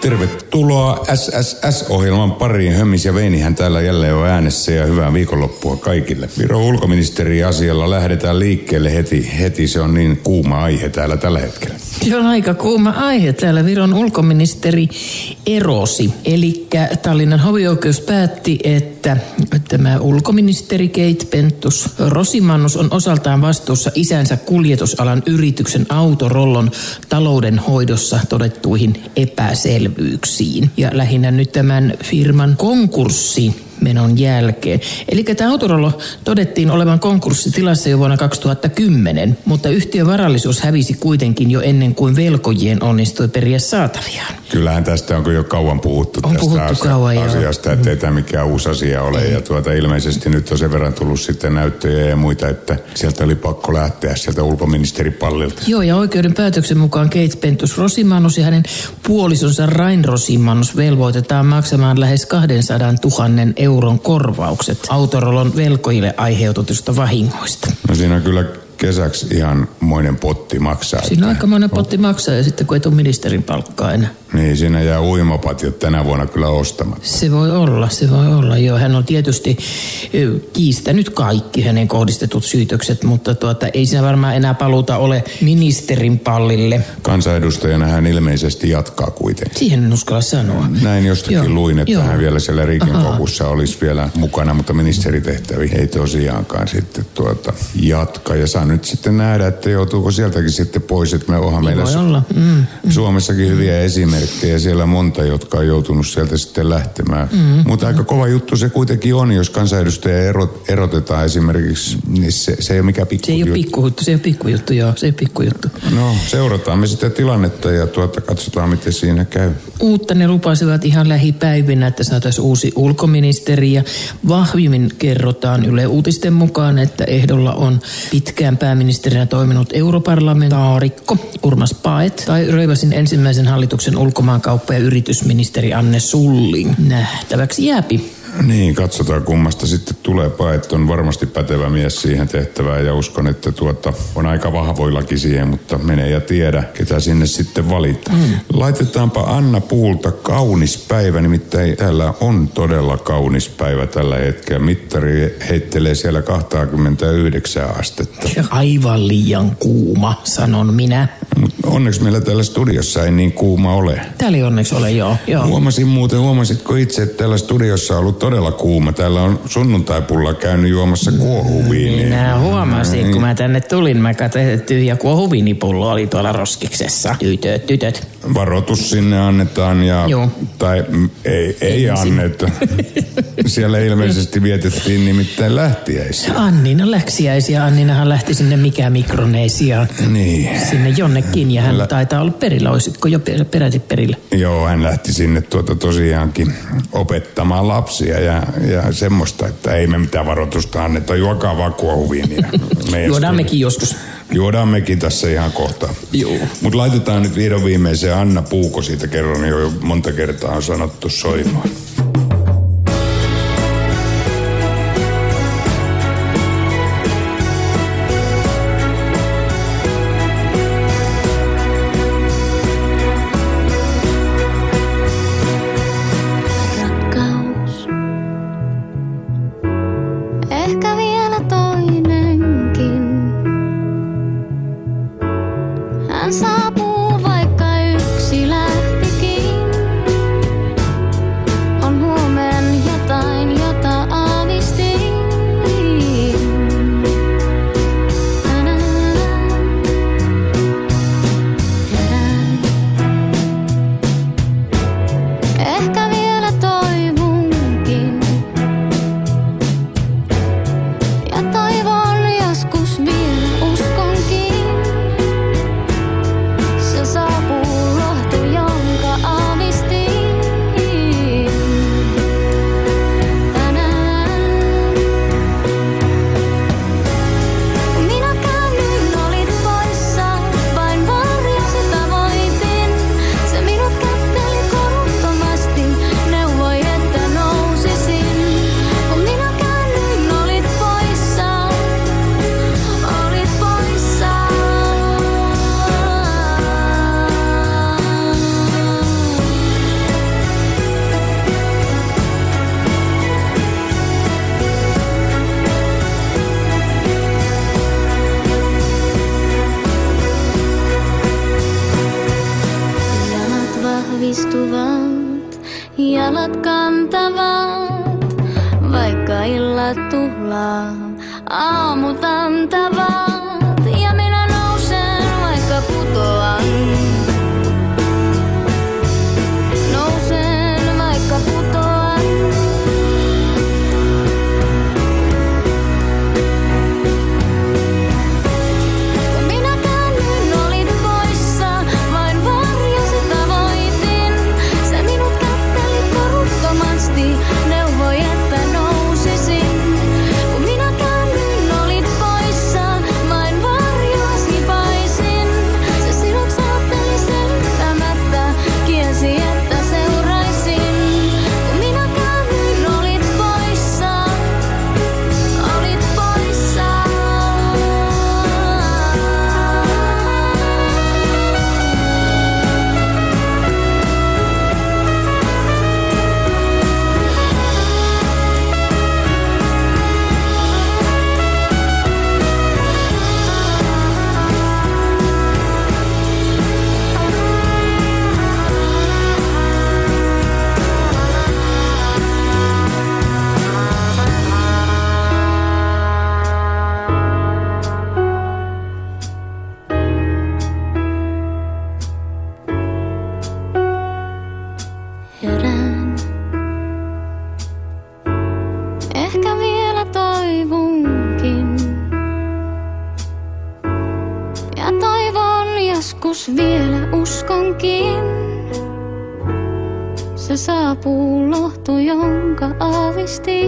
Tervetuloa SSS-ohjelman pariin. Hömmis ja Veinihän täällä jälleen on äänessä ja hyvää viikonloppua kaikille. Viron ulkoministeri-asialla lähdetään liikkeelle heti. Se on niin kuuma aihe täällä tällä hetkellä. Se on aika kuuma aihe. Täällä Viron ulkoministeri erosi. Eli Tallinnan hovioikeus päätti, että tämä ulkoministeri Keit Pentus-Rosimannus on osaltaan vastuussa isänsä kuljetusalan yrityksen Autorollon taloudenhoidossa todettuihin epäselvyyksiin. Ja lähinnä nyt tämän firman konkurssimenon jälkeen. Eli tämä Autorollo todettiin olevan konkurssitilassa jo vuonna 2010, mutta yhtiön varallisuus hävisi kuitenkin jo ennen kuin velkojien onnistui periä saataviaan. Kyllähän tästä on jo kauan puhuttu asiasta, ettei tämä mikään uusi asia ole. Ja ilmeisesti nyt on sen verran tullut sitten näyttöjä ja muita, että sieltä oli pakko lähteä sieltä ulkoministeripallilta. Joo, ja oikeuden päätöksen mukaan Keit Pentus-Rosimannus ja hänen puolisonsa Rain Rosimannus velvoitetaan maksamaan lähes 200 000 euron korvaukset Autorollon velkojille aiheutetusta vahingoista. No siinä on kyllä kesäksi ihan moinen potti maksaa. Siinä on aikamoinen potti maksaa ja sitten kun ei tule ministerin palkkaa enää. Niin, siinä jää uimapatiot tänä vuonna kyllä ostamatta. Se voi olla, joo. Hän on tietysti kiistänyt kaikki hänen kohdistetut syytökset, mutta ei siinä varmaan enää paluuta ole ministerin pallille. Kansanedustajana hän ilmeisesti jatkaa kuitenkin. Siihen en uskalla sanoa. Näin jostakin luin, että hän vielä siellä Riikin kokussa olisi vielä mukana, mutta ministeritehtävi ei tosiaankaan sitten jatka. Ja saa nyt sitten nähdä, että joutuuko sieltäkin sitten pois, että me onhan meillä Suomessakin hyviä esimerkkejä. Ja siellä monta, jotka on joutunut sieltä sitten lähtemään. Mutta aika kova juttu se kuitenkin on, jos kansanedustaja erotetaan esimerkiksi, niin se ei ole mikään pikkujuttu. Se ei ole pikkujuttu, joo. Se ei ole pikkujuttu. No, seurataan me sitä tilannetta ja katsotaan, miten siinä käy. Uutta ne lupasivat ihan lähipäivinä, että saataisiin uusi ulkoministeri. Ja vahvimmin kerrotaan Yle Uutisten mukaan, että ehdolla on pitkään pääministerinä toiminut europarlamentaarikko Urmas Paet tai Röivasin ensimmäisen hallituksen ulkomaankauppa- ja yritysministeri Anne Sulling. Nähtäväksi jääpi. Niin, katsotaan kummasta sitten tulee. Paet on varmasti pätevä mies siihen tehtävään ja uskon, että on aika vahvoillakin siihen, mutta menee ja tiedä, ketä sinne sitten valitaan. Laitetaanpa Anna Puulta kaunis päivä, nimittäin täällä on todella kaunis päivä tällä hetkellä. Mittari heittelee siellä 29 astetta. Aivan liian kuuma, sanon minä. Mut onneksi meillä täällä studiossa ei niin kuuma ole. Täällä ei onneksi ole, joo. Huomasitko itse, että täällä studiossa on ollut todella kuuma. Täällä on sunnuntaipulla käynyt juomassa kuohuviiniä. Minä huomasin, kun mä tänne tulin. Mä katsoin, että tyhjä kuohuviinipullo oli tuolla roskiksessa. Tytöt. Varoitus sinne annetaan ja... Joo. Tai ei anneta. Siellä ilmeisesti vietettiin nimittäin lähtiäisiä. Annina läksiäisiä. Anninahan lähti sinne Mikronesiaan. Niin. Sinne jonnekin ja hän taitaa olla perillä. Olisiko jo peräti perillä? Joo, hän lähti sinne tosiaankin opettamaan lapsia ja semmoista, että ei me mitään varoitusta anneta. Juokaa vaan kuohuviiniä. Juodaan mekin joskus. Juodaan mekin tässä ihan kohta. Joo. Mutta laitetaan nyt vihdoin viimeiseen Anna Puuko, siitä kerron jo monta kertaa on sanottu soimaan. istuvat, jalat kantavat, vaikka illat tuhlaa, aamut antavat. Ja minä nousen, vaikka putoan. Nousen, vaikka putoan. Kun minä käännyin, olit poissa, vain varjosi tavoitin. Se minut kätteli koruttomasti, neuvoi, että nousisin. Kun minä käännyin, olit poissa, vain varjosi paisin. Se sinut saatteli selittämättä, kielsi, että seuraisin. Kun minä käännyin, olit poissa, olit poissa. Herään. Ehkä vielä toivonkin. Ja toivon joskus vielä uskonkin. Se saapuu lohtu, jonka aavistin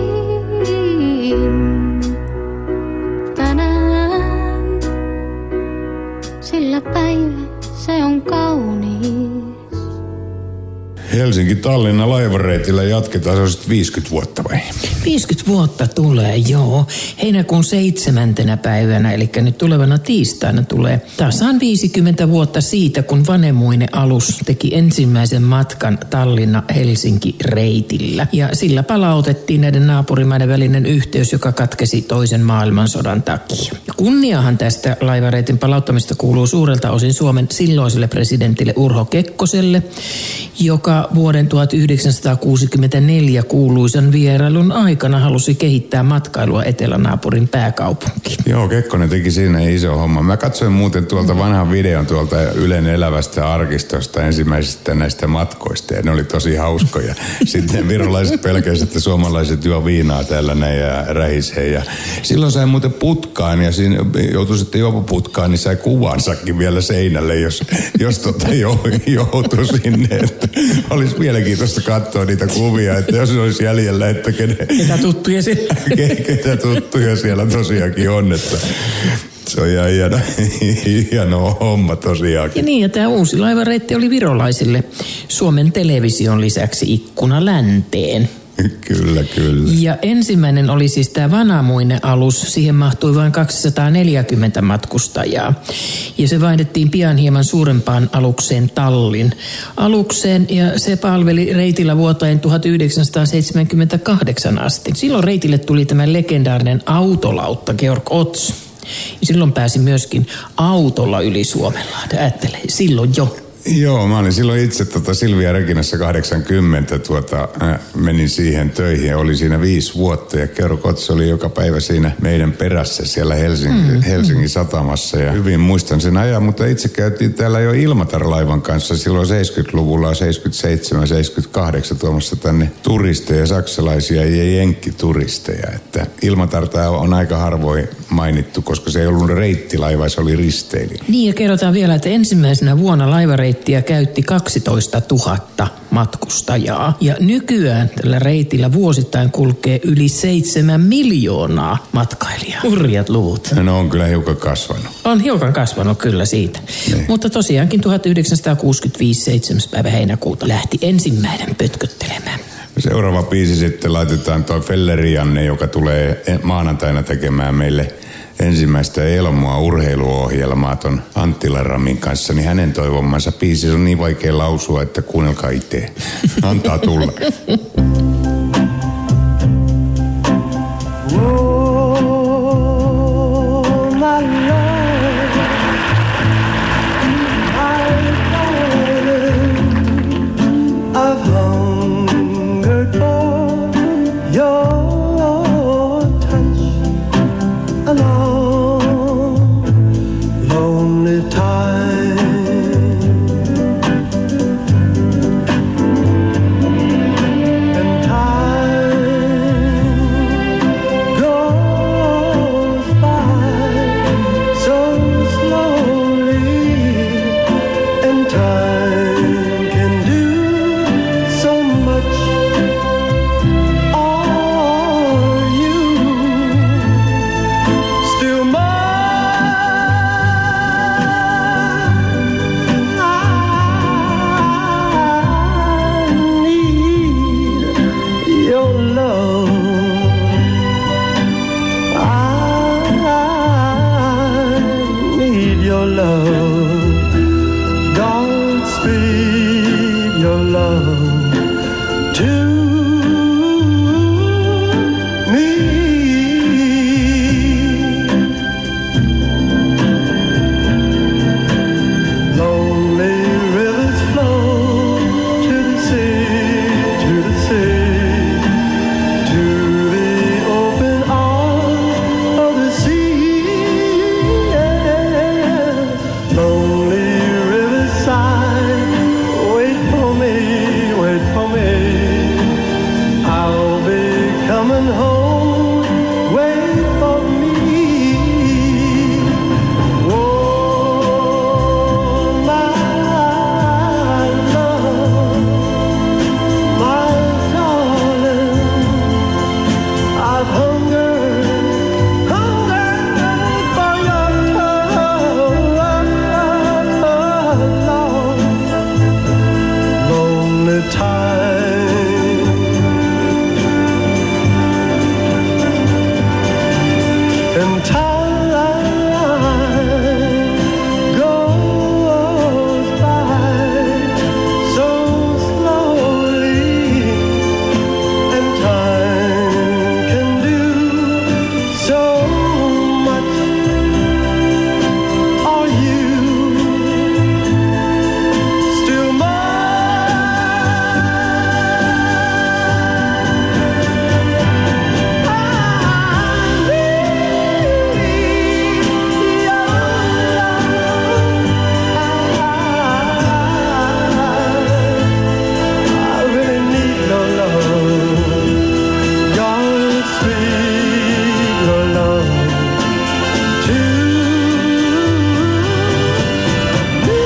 tänään. Sillä päivä se on kaunis. Helsinki-Tallinna laivareitillä jatketaan, se on sitten 50 vuotta vai? 50 vuotta tulee, joo. Heinäkuun 7. päivänä, eli nyt tulevana tiistaina tulee tasan 50 vuotta siitä, kun Vanemuine alus teki ensimmäisen matkan Tallinna-Helsinki-reitillä. Ja sillä palautettiin näiden naapurimaiden välinen yhteys, joka katkesi toisen maailmansodan takia. Ja kunniahan tästä laivareitin palauttamista kuuluu suurelta osin Suomen silloiselle presidentille Urho Kekkoselle, joka vuoden 1964 kuuluisan vierailun aikana halusi kehittää matkailua etelänaapurin pääkaupunkiin. Joo, Kekkonen teki siinä iso homma. Mä katsoin muuten tuolta vanhan videon tuolta Ylen elävästä arkistosta ensimmäisistä näistä matkoista, ja ne oli tosi hauskoja. Sitten virolaiset pelkäsivät, että suomalaiset juo viinaa täällä näin ja rähisee. Ja silloin sai muuten putkaan, ja siinä joutui sitten juopuputkaan, niin sai kuvansakin vielä seinälle, jos joutui sinne. Että olisi mielenkiintoista katsoa niitä kuvia, että jos olisi jäljellä, että ketä tuttuja siellä tosiaankin on, että se on ihan hieno homma tosiaankin. Ja niin, ja tämä uusi laivareitti oli virolaisille Suomen television lisäksi ikkuna länteen. Kyllä. Ja ensimmäinen oli siis tämä Vanamuine-alus. Siihen mahtui vain 240 matkustajaa. Ja se vaihdettiin pian hieman suurempaan alukseen Tallin alukseen. Ja se palveli reitillä vuoteen 1978 asti. Silloin reitille tuli tämä legendaarinen autolautta Georg Ots. Ja silloin pääsi myöskin autolla yli Suomenlahden. Ajattele, silloin jo. Joo, mä olin silloin itse Silvia Reginassa 80, menin siihen töihin, oli siinä 5 vuotta ja Georg Ots oli joka päivä siinä meidän perässä siellä Helsingin satamassa ja hyvin muistan sen ajan, mutta itse käytiin täällä jo Ilmatar-laivan kanssa silloin 70-luvulla, 77, 78 tuomassa tänne turisteja, saksalaisia ja jenkkituristeja, että Ilmatarta on aika harvoin mainittu, koska se ei ollut reittilaiva, se oli risteilijä. Niin ja kerrotaan vielä, että ensimmäisenä vuonna laivareittiä käytti 12 000 matkustajaa. Ja nykyään tällä reitillä vuosittain kulkee yli 7 miljoonaa matkailijaa. Hurjat luvut. No on kyllä hiukan kasvanut. On hiukan kasvanut kyllä siitä. Ne. Mutta tosiaankin 1965 7. päivä heinäkuuta lähti ensimmäinen pötköttelemään. Seuraava biisi sitten laitetaan tuo Felleri Janne, joka tulee maanantaina tekemään meille ensimmäistä Elmoa urheiluohjelmaa ton Anttila Ramin kanssa, niin hänen toivomansa biisi on niin vaikea lausua, että kuunnelkaa itse. Antaa tulla. I've hungered for your touch a long, lonely time. And time goes by so slowly, and time can do so much. Are you still mine? I need your love. I need your love. Godspeed your love to me. Lonely rivers flow to the sea, to the sea, to the open arms of the sea. Lonely riverside, wait for me, wait for me. I'll be coming home, wait for me. Oh, my love, my darling, I've hungered for your love, lonely time. And time goes by so slowly, and time can do so much. Are you still I really need your love. Godspeed your love to me.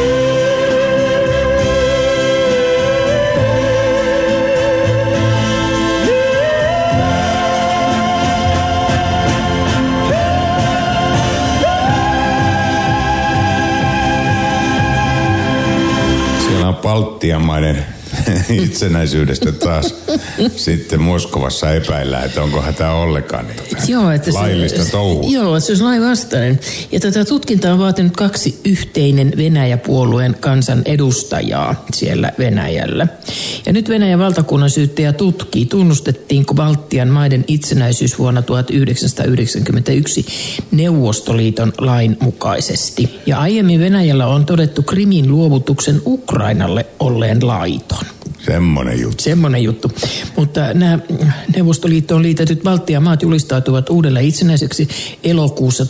Siellä on Baltian maiden itsenäisyydestä taas sitten Moskovassa epäillään, että onkohan tämä ollenkaan laillista touhua. Joo, se olisi lainvastainen. Ja tätä tutkintaa on vaatinut 2 yhteinen Venäjä-puolueen kansan edustajaa siellä Venäjällä. Ja nyt Venäjän valtakunnan syyttäjä tutkii, tunnustettiinko Baltian maiden itsenäisyys vuonna 1991 Neuvostoliiton lain mukaisesti. Ja aiemmin Venäjällä on todettu Krimin luovutuksen Ukrainalle olleen laiton. Semmoinen juttu. Mutta nämä Neuvostoliittoon liitetyt Baltian maat julistautuvat uudelleen itsenäiseksi elokuussa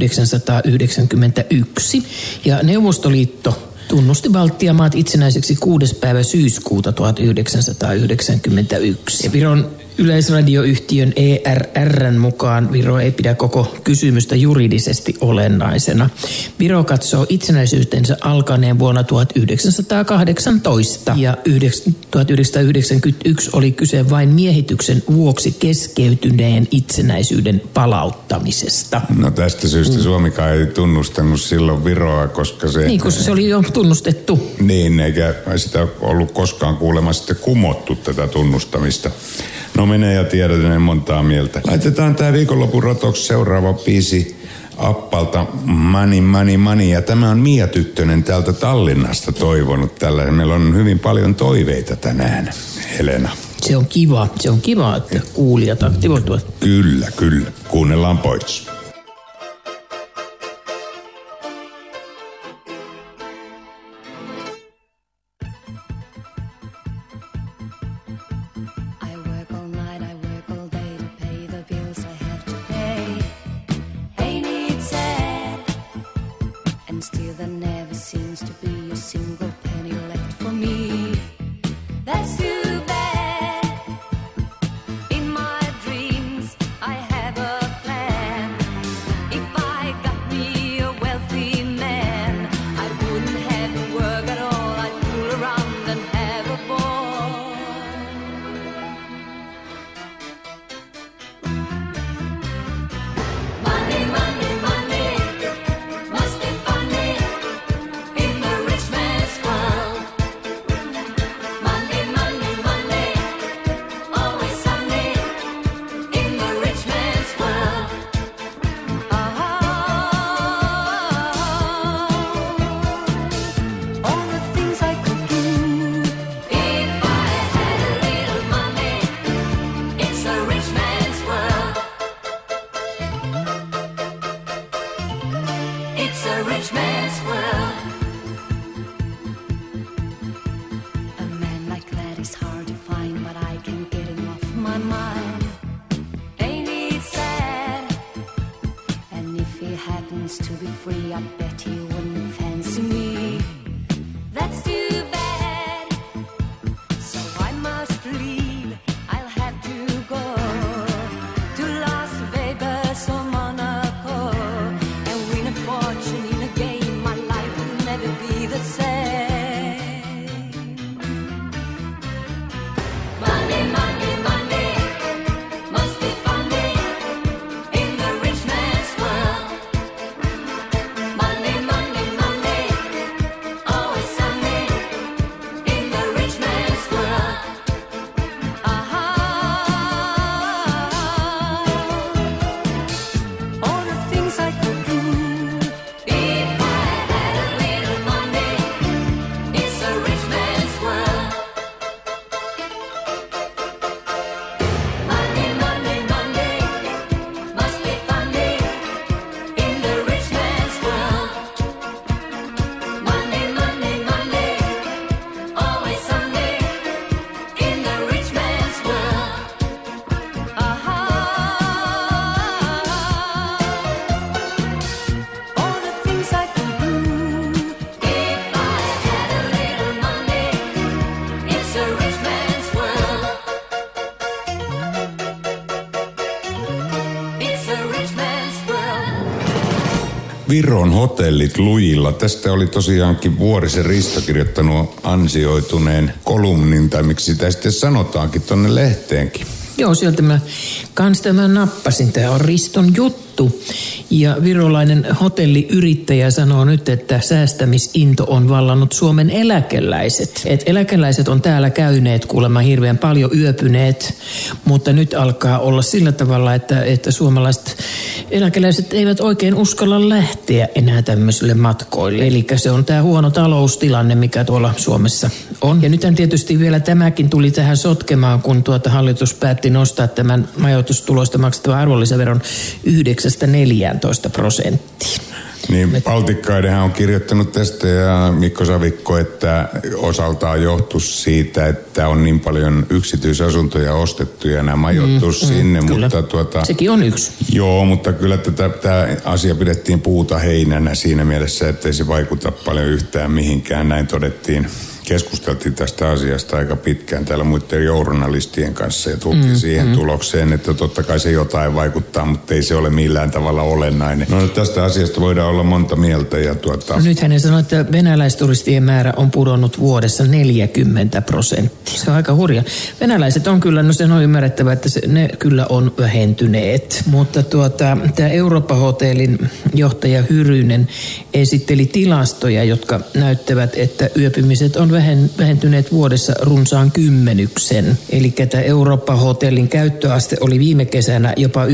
1991. Ja Neuvostoliitto tunnusti Baltian maat itsenäiseksi 6. päivä syyskuuta 1991. Ja Viron yleisradioyhtiön ERR:n mukaan Viro ei pidä koko kysymystä juridisesti olennaisena. Viro katsoo itsenäisyytensä alkaneen vuonna 1918 ja 1991 oli kyse vain miehityksen vuoksi keskeytyneen itsenäisyyden palauttamisesta. No tästä syystä Suomikaan ei tunnustanut silloin Viroa, koska se... Niin, koska se oli jo tunnustettu. Niin, eikä sitä ollut koskaan kuulemma sitten kumottu tätä tunnustamista. No menee ja tiedetään montaa mieltä. Laitetaan tää viikonlopun rotoksi seuraava biisi Appalta Money, Money, Money. Ja tämä on Mia Tyttönen täältä Tallinnasta toivonut tällä. Meillä on hyvin paljon toiveita tänään, Helena. Se on kiva, että kuulijat aktivoituvat. Kyllä. Kuunnellaan pois. Viron hotellit lujilla. Tästä oli tosiaankin Vuorisen Risto kirjoittanut ansioituneen kolumnin, tai miksi sitä sitten sanotaankin, tonne lehteenkin. Joo, sieltä mä nappasin. Tämä on Riston juttu. Ja virolainen hotelliyrittäjä sanoo nyt, että säästämisinto on vallannut Suomen eläkeläiset. Et eläkeläiset on täällä käyneet kuulemma hirveän paljon, yöpyneet, mutta nyt alkaa olla sillä tavalla, että suomalaiset eläkeläiset eivät oikein uskalla lähteä enää tämmöisille matkoille. Eli se on tämä huono taloustilanne, mikä tuolla Suomessa on. Ja nythän tietysti vielä tämäkin tuli tähän sotkemaan, kun hallitus päätti nostaa tämän majoitustuloista maksettavan arvonlisäveron 9–14%. Niin, Baltikkaidenhan on kirjoittanut tästä ja Mikko Savikko, että osaltaan johtuu siitä, että on niin paljon yksityisasuntoja ostettu ja nämä majoitus sinne. Kyllä. Mutta sekin on yksi. Joo, mutta kyllä tämä asia pidettiin puuta heinänä siinä mielessä, että ei se vaikuta paljon yhtään mihinkään. Näin todettiin. Keskusteltiin tästä asiasta aika pitkään täällä muiden journalistien kanssa ja tultiin siihen tulokseen, että totta kai se jotain vaikuttaa, mutta ei se ole millään tavalla olennainen. No tästä asiasta voidaan olla monta mieltä. Ja No nyt hänen sanoi, että venäläisturistien määrä on pudonnut vuodessa 40%. Se on aika hurja. Venäläiset on kyllä, no se on ymmärrettävä, että ne kyllä on vähentyneet. Mutta tämä Eurooppa-hotellin johtaja Hyrynen esitteli tilastoja, jotka näyttävät, että yöpymiset on vähentyneet vuodessa runsaan 10. Eli tämä Eurooppa-hotellin käyttöaste oli viime kesänä jopa 97%.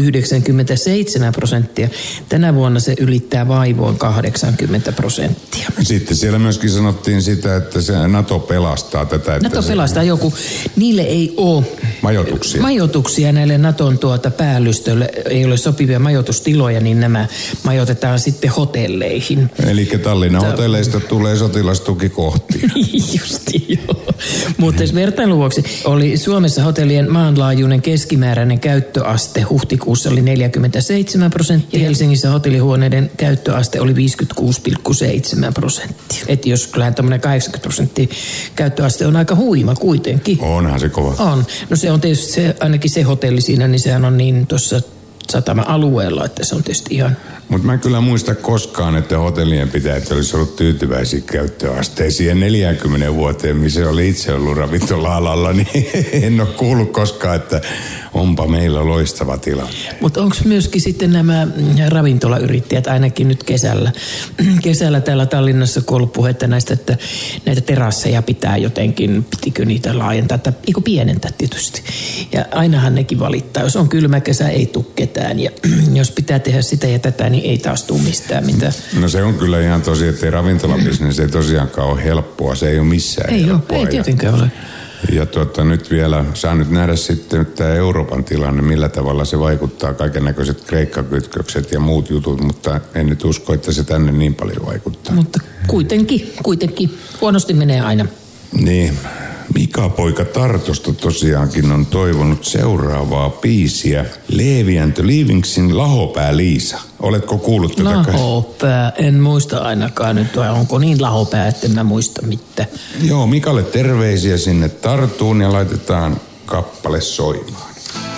Tänä vuonna se ylittää vaivoin 80%. Sitten siellä myöskin sanottiin sitä, että se NATO pelastaa tätä. NATO pelastaa joku. Niille ei ole majoituksia näille Naton päällystölle. Ei ole sopivia majoitustiloja, niin nämä majoitetaan sitten hotelleihin. Eli Tallinnan hotelleista tulee sotilastukikohtia. Justi, joo. Mutta vertailun vuoksi oli Suomessa hotellien maanlaajuinen keskimääräinen käyttöaste huhtikuussa oli 47%. Helsingissä hotellihuoneiden käyttöaste oli 56,7%. Että jos kyllähän tämmöinen 80% käyttöaste on aika huima kuitenkin. Onhan se kova. On. No se on tietysti ainakin se hotelli siinä, niin sehän on niin tuossa satama-alueella, että se on tietysti ihan... Mutta mä en kyllä muista koskaan, että hotellien pitäjät olisi ollut tyytyväisiä käyttöasteisiin. Ja 40 vuoteen, missä oli itse ollut ravintola-alalla, niin en ole kuullut koskaan, että onpa meillä loistava tilanne. Mutta onko myöskin sitten nämä ravintolayrittäjät ainakin nyt kesällä täällä Tallinnassa, kun on ollut puhetta näistä, että näitä terasseja pitää jotenkin, pitikö niitä laajentaa, tai eikö pienentää tietysti. Ja ainahan nekin valittaa, jos on kylmä kesä, ei tule ketään, ja jos pitää tehdä sitä ja tätä, niin ei taas tule mistään mitään. No se on kyllä ihan tosi, että ei ravintolabisnes ei tosiaankaan ole helppoa, se ei ole missään helppoa. Ei tietenkään ole. Ja nyt vielä, saa nyt nähdä sitten tämä Euroopan tilanne, millä tavalla se vaikuttaa, kaikennäköiset kreikkakytkökset ja muut jutut, mutta en nyt usko, että se tänne niin paljon vaikuttaa. Mutta kuitenkin huonosti menee aina. Niin, Mika-poika Tartosta tosiaankin on toivonut seuraavaa biisiä. Leevi and the Leavingsin Lahopää Liisa. Oletko kuullut tätä? Lahopää, en muista ainakaan nyt, vai onko niin lahopää, että en mä muista mitään. Joo, Mikalle terveisiä sinne Tartuun ja laitetaan kappale soimaan.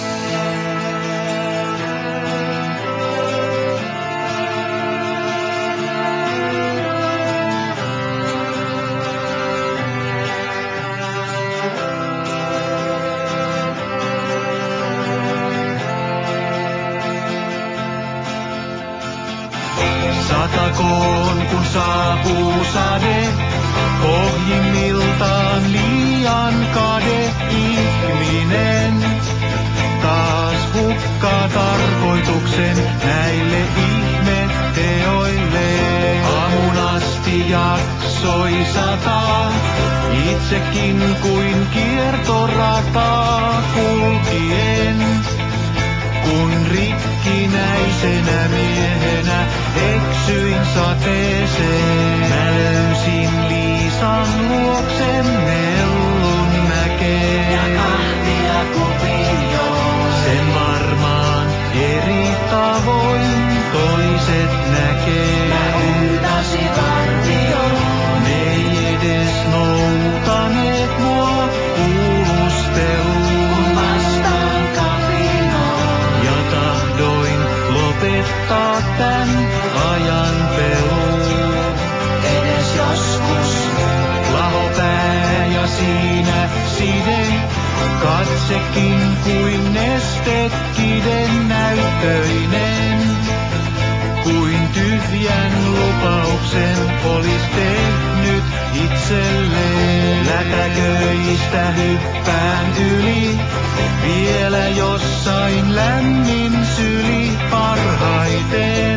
Satakoon kun saapuu sade, pohjimmiltaan liian kade ihminen. Taas hukkaa tarkoituksen näille ihmetteoille. Aamun asti jaksoi sataa, itsekin kuin kiertorataa kulkien. Kun rikkinäisenä miehenä eksyin sateeseen, mä löysin Liisan luokse mellun mäkeen. Ja kahvia kupin joo, sen varmaan eri tavoin toiset näkee. Mä huutasin vartioon, ne ei edes noutaneet mua kuulusteluun. Lopettaa tän ajan katsekin kuin nestekiden näyttöinen. Kuin tyhjän lupauksen olis tehnyt itselleen. Lätäköistä hyppään yli, vielä jossain lämmin syli parhaiten.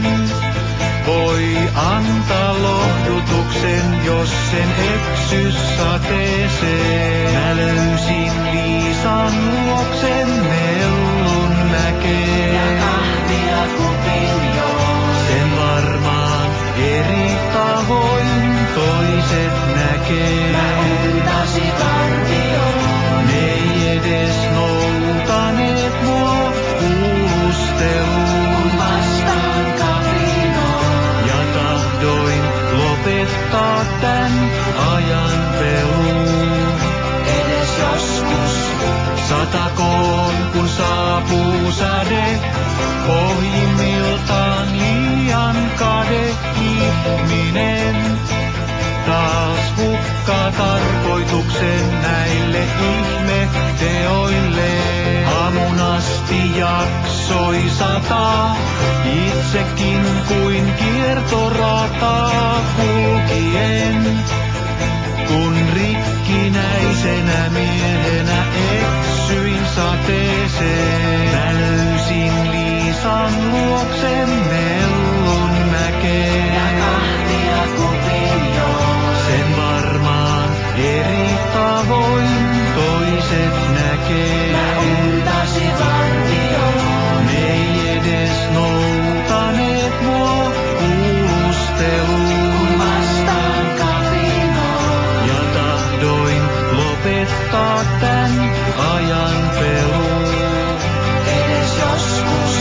Voi antaa lohdutuksen, jos sen eksys sateeseen. Mä löysin Liisan luoksen mellun näkee. Ja kahvia kupin joo. Sen varmaan eri tavoin toiset näkee. Mä untasi vartioon. Ne ei edes noutaneet mua kuulusteluun. Vastaan kapinoon. Ja tahdoin lopettaa tän ajan peluun. Edes joskus satakoon kun saapuu sade. Pohjimmiltaan liian kade ihminen. Taas hukkaa tarkoituksen näille ihmeteoille. Aamun asti jaksoi sataa, itsekin kuin kiertorataa kulkien. Kun rikkinäisenä miehenä eksyin sateeseen. Mä löysin Liisan luoksen mellun näkeen. Ja kahvia kupin joo. Sen varmaan eri tavoin toiset näkee. Mä untasi vartioon. Ne ei edes noutaneet mua kuulusteluun. Vastaan kapinoon. Ja tahdoin lopettaa tän ajan peluun. Edes joskus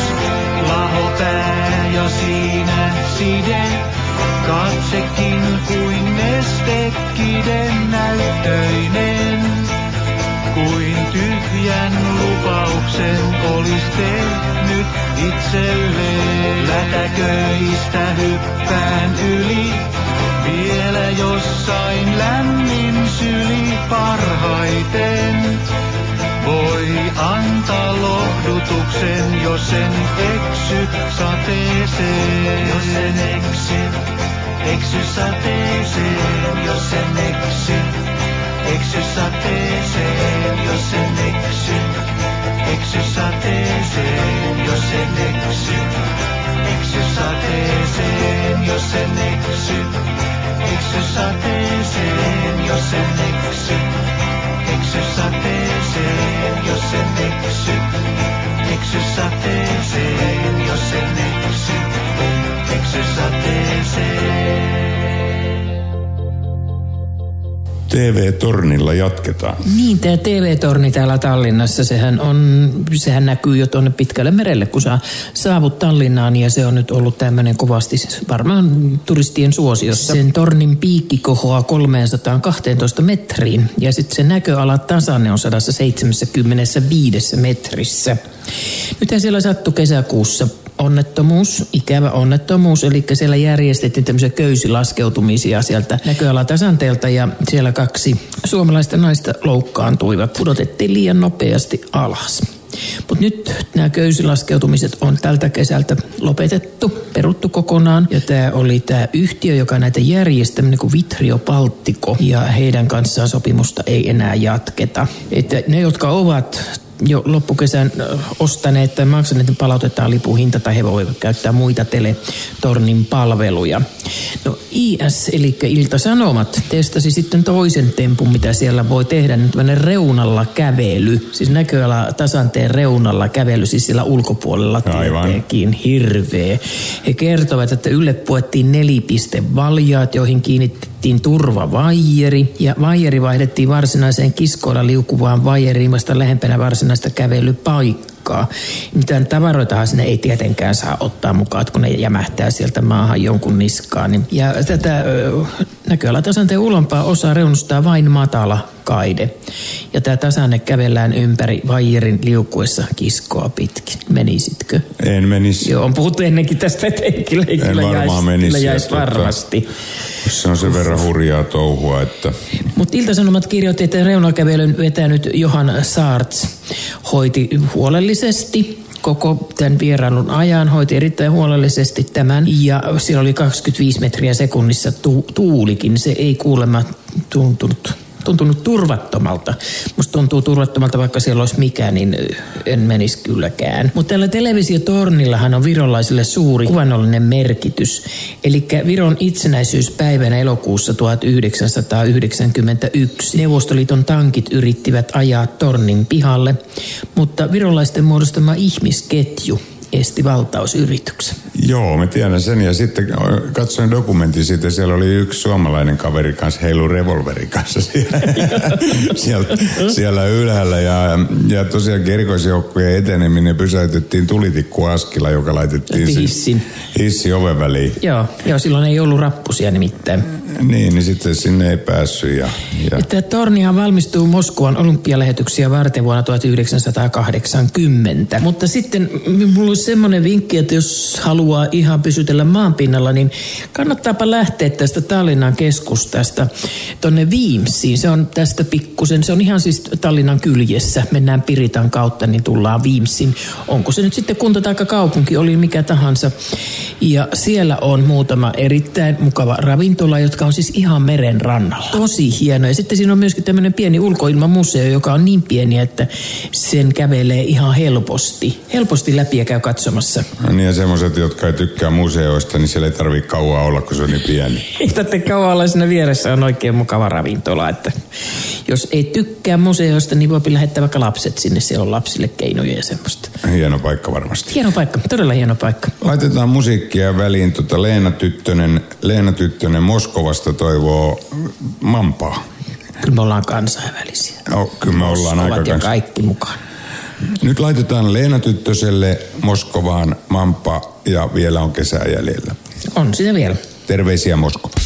lahopää ja siinä side. Katsekin kuin nestekiden näyttöinen. Kuin tyhjän lupauksen olis tehnyt itselleen. Lätäköistä hyppään yli, vielä jossain lämmin syli parhaiten. Voi antaa lohdutuksen, jos sen eksy sateeseen. Jos sen eksy sateeseen. Jos sen eksy sateeseen. Jos sen eksy sateeseen. Jos sen eksy sateeseen. Jos sen eksy sateeseen. Jos sen eksy sateeseen. Jos sen eksy sateeseen. Jos sen eksy sateeseen. TV-tornilla jatketaan. Niin, tämä TV-torni täällä Tallinnassa, sehän näkyy jo tuonne pitkälle merelle, kun saavut Tallinnaan, ja se on nyt ollut tämmöinen kovasti varmaan turistien suosiossa. Sen tornin piikki kohoaa 312 metriin, ja sitten se näköala tasanne on 175 metrissä. Nythän siellä sattui kesäkuussa ikävä onnettomuus, eli siellä järjestettiin tämmöisiä köysilaskeutumisia sieltä näköalatasanteelta, ja siellä 2 suomalaista naista loukkaantuivat. Pudotettiin liian nopeasti alas. Mutta nyt nämä köysilaskeutumiset on tältä kesältä lopetettu, peruttu kokonaan. Ja tämä oli tämä yhtiö, joka näitä järjestäminen kuin Vitrio Baltico, ja heidän kanssaan sopimusta ei enää jatketa. Että ne, jotka ovat jo loppukesän ostaneet tai maksaneet, niin palautetaan lipun hinta tai he voivat käyttää muita teletornin palveluja. No IS, eli Ilta-Sanomat, testasi sitten toisen tempun, mitä siellä voi tehdä, nyt tämmöinen reunalla kävely, siis näköala tasanteen reunalla kävely, siis siellä ulkopuolella tietenkin hirveä. He kertovat, että ylle puettiin 4-pistevaljaat, joihin kiinnitettiin turvavaijeri, ja vaijeri vaihdettiin varsinaiseen kiskoilla liukuvaan vaijeriin vasta lähempänä varsinaista kävelypaikkaa. Mitään tavaroitahan sinne ei tietenkään saa ottaa mukaan, kun ne jämähtää sieltä maahan jonkun niskaan. Ja tätä näköalatasanteen ulompaa osaa reunustaa vain matala kaide. Ja tämä tasanne kävellään ympäri vaijerin liukuessa kiskoa pitkin. Menisitkö? En menisi. Joo, on puhuttu ennenkin tästä, että kyllä jäisi varmasti. Se on sen verran hurjaa touhua, että... Mutta Ilta-Sanomat kirjoitti, että reunakävelyn vetänyt Johan Saarts hoiti huolellisesti koko tämän vierailun ajan, hoiti erittäin huolellisesti tämän. Ja siellä oli 25 metriä sekunnissa tuulikin. Se ei kuulemma tuntunut turvattomalta. Musta tuntuu turvattomalta, vaikka siellä olisi mikä, niin en menisi kylläkään. Mutta tällä televisiotornillahan on virolaisille suuri kuvannollinen merkitys. Eli Viron itsenäisyyspäivänä elokuussa 1991 Neuvostoliiton tankit yrittivät ajaa tornin pihalle, mutta virolaisten muodostama ihmisketju esti valtausyrityksen. Joo, mä tiedän sen. Ja sitten katsoin dokumentin siitä. Siellä oli yksi suomalainen kaveri kanssa, heilu revolverin kanssa siellä ylhäällä. Ja tosiaan erikoisjoukkojen eteneminen pysäytettiin tulitikkuaskilla, joka laitettiin hissi oven väliin. Joo, silloin ei ollut rappusia nimittäin. Niin sitten sinne ei päässyt. Tämä tornihan valmistuu Moskovan olympialähetyksiä varten vuonna 1980. Mutta sitten mulla olisi semmoinen vinkki, että jos haluaa ihan pysytellä maanpinnalla, niin kannattaapa lähteä tästä Tallinnan keskustasta tonne Viimsiin. Se on tästä pikkusen, se on ihan siis Tallinnan kyljessä. Mennään Piritan kautta, niin tullaan Viimsiin. Onko se nyt sitten kunta tai kaupunki, oli mikä tahansa. Ja siellä on muutama erittäin mukava ravintola, jotka on siis ihan meren rannalla. Tosi hieno. Ja sitten siinä on myöskin tämmöinen pieni ulkoilmamuseo, joka on niin pieni, että sen kävelee ihan helposti läpi ja käy katsomassa. No niin, ja semmoiset, jotka ei tykkää museoista, niin siellä ei tarvitse kauan olla, kun se on niin pieni. Ei tarvitse kauan olla, siinä vieressä on oikein mukava ravintola. Että jos ei tykkää museoista, niin voi lähettää vaikka lapset sinne. Siellä on lapsille keinoja ja semmoista. Hieno paikka varmasti. Hieno paikka, todella hieno paikka. Laitetaan musiikkia väliin. Leena Tyttönen Moskovasta toivoo Mampaa. Kyllä me ollaan kansainvälisiä. No, kyllä me ollaan aika ja kaikki mukaan. Nyt laitetaan Leena Tyttöselle Moskovaan Mampa ja vielä on kesää jäljellä. On siinä vielä. Terveisiä Moskova.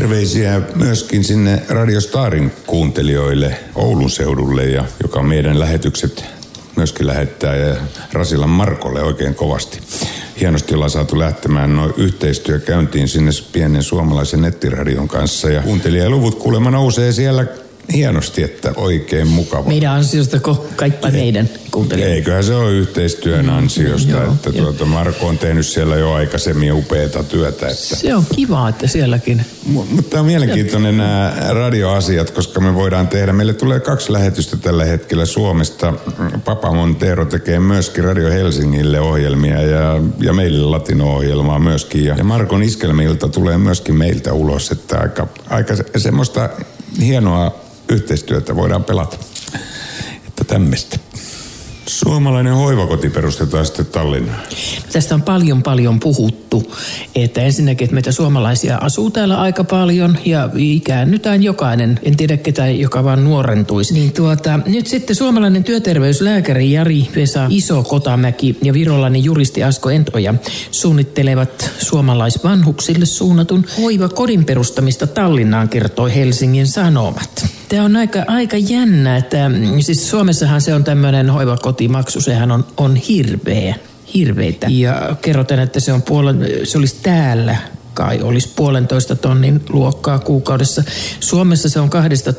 terveisiä myöskin sinne Radio Starin kuuntelijoille Oulun seudulle, ja joka meidän lähetykset myöskin lähettää, ja Rasilan Markolle oikein kovasti. Hienosti ollaan saatu lähtemään yhteistyö käyntiin sinne pienen suomalaisen nettiradion kanssa, ja kuuntelijaluvut kuulemma nousee siellä hienosti, että oikein mukava. Meidän ansiostako kaikki meidän kuuntelijoita? Eiköhän se ole yhteistyön ansiosta, että Marko on tehnyt siellä jo aikaisemmin upeata työtä. Että. Se on kiva, että sielläkin. Mutta on mielenkiintoinen nämä radioasiat, koska me voidaan tehdä. Meille tulee 2 lähetystä tällä hetkellä Suomesta. Papa Montero tekee myöskin Radio Helsingille ohjelmia ja meille latino-ohjelmaa myöskin. Ja Markon iskelmilta tulee myöskin meiltä ulos, että aika semmoista hienoa yhteistyötä voidaan pelata. Että tämmöistä. Suomalainen hoivakoti perustetaan sitten Tallinnaan. Tästä on paljon puhuttu, että ensinnäkin, että meitä suomalaisia asuu täällä aika paljon ja ikäännytään jokainen, en tiedä ketään, joka vaan nuorentuisi. Niin nyt sitten suomalainen työterveyslääkäri Jari-Vesa Iso-Kotamäki ja virolainen juristi Asko Entoja suunnittelevat suomalaisvanhuksille suunnatun hoivakodin perustamista Tallinnaan, kertoi Helsingin Sanomat. Tämä on aika jännä, että siis Suomessahan se on tämmöinen hoivakotimaksu, sehän on hirveitä. Ja kerrotaan, että se olisi täällä kai olisi 1,5 tonnin luokkaa kuukaudessa. Suomessa se on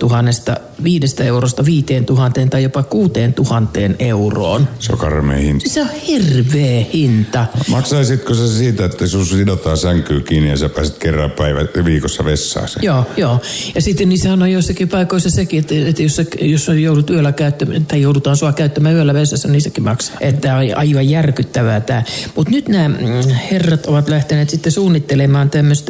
2,5 eurosta 5,000 tai jopa 6,000 euroon. Se on karmea hinta. Se on hirveä hinta. Maksaisitko sä siitä, että sun sidotaan sänkyyn kiinni ja sä pääset kerran viikossa vessaan? Joo. Ja sitten niissähän on joissakin paikoissa sekin, että jos joudut yöllä käyttämään, tai joudutaan sua käyttämään yöllä vessassa, niin sekin maksaa. Että on aivan järkyttävää tämä. Mutta nyt nämä herrat ovat lähteneet sitten suunnittelemaan tämmöistä